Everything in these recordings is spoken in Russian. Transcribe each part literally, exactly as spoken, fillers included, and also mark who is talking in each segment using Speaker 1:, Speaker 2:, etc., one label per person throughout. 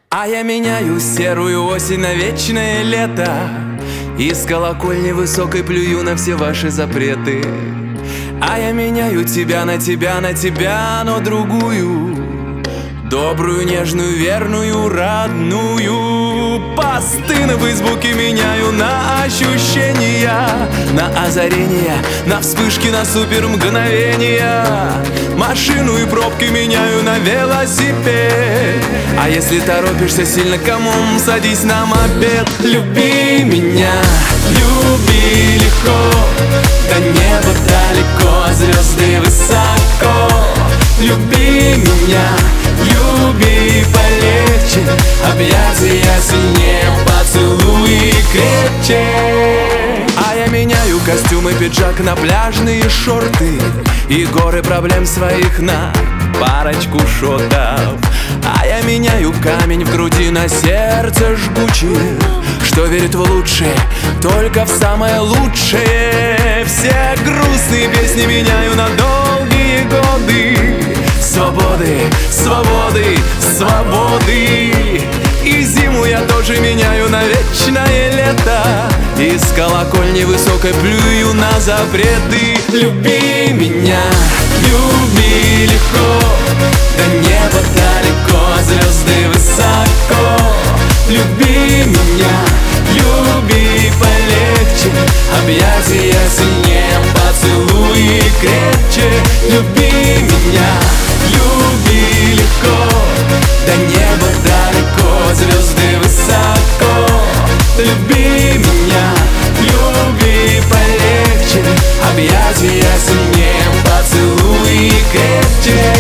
Speaker 1: А я меняю серую осень на вечное лето, и с колокольни высокой плюю на все ваши запреты. А я меняю тебя на тебя, на тебя, но другую, добрую, нежную, верную, родную. Посты на фейсбуке меняю на ощущения, на озарения, на вспышки, на супер мгновения. Машину и пробки меняю на велосипед. А если торопишься сильно к кому, садись на мопед. Люби меня, люби легко, до неба далеко, звезды высоко. Люби меня, люби полегче, объятия сильнее, поцелуи крепче. А я меняю костюм и пиджак на пляжные шорты и горы проблем своих на парочку шотов. А я меняю камень в груди на сердце жгучее, что верит в лучшее, только в самое лучшее. Все грустные песни меняю на долгие годы свободы, свободы, свободы. И зиму я тоже меняю на вечное лето, и с колокольни высокой плюю на запреты. Люби меня, люби легко, до неба далеко, звезды высоко. Люби меня, люби полегче, объятия сильнее, поцелуи крепче. Люби меня, люби легко, до неба далеко, звезды высоко. Люби меня, люби полегче, объятия сильнее, поцелуи крепче.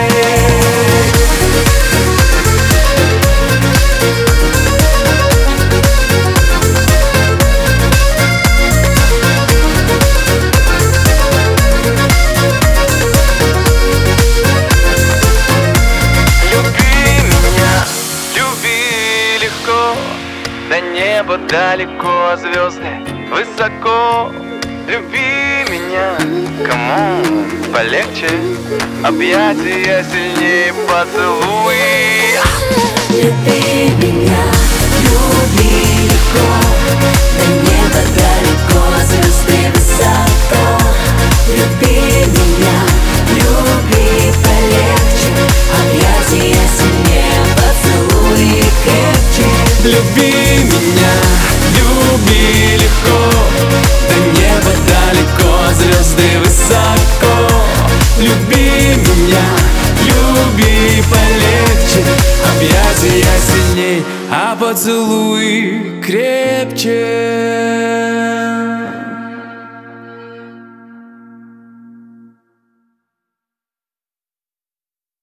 Speaker 2: До неба далеко, звезды высоко. Люби меня, кому полегче, объятия сильнее, поцелуи.
Speaker 3: Люби меня, люби легко, до неба далеко, звезды высоко. Люби меня, люби полегче, объятия сильнее, поцелуи крепче.
Speaker 1: Люби меня, люби легко, до неба далеко, звезды высоко. Люби меня, люби полегче, объятия сильней, а поцелуи крепче.